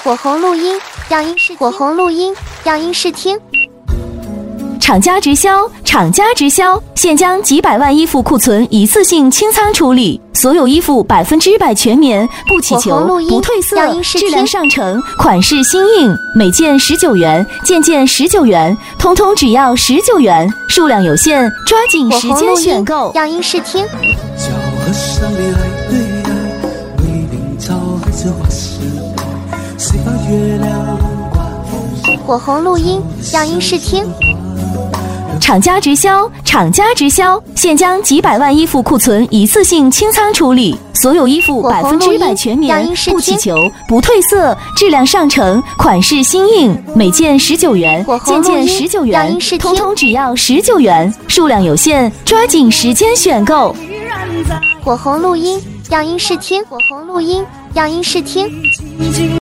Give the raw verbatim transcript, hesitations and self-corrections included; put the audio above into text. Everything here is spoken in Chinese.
火红录音，让音视火红录音，让音视听。 厂家直销，厂家直销，现将几百万衣服库存一次性清仓处理，所有衣服百分之百全棉，不起球，不褪色，质量上乘，款式新颖，每件十九元，件件十九元，通通只要十九元，数量有限，抓紧时间选购。 让音视听。火红录音，让音视听。 厂家直销，厂家直销，现将几百万衣服库存一次性清仓处理，所有衣服百分之百全棉，不起球，不褪色，质量上乘，款式新颖，每件十九元，件件十九元，通通只要十九元，数量有限，抓紧时间选购。 火红录音，让音视听。火红录音，让音视听。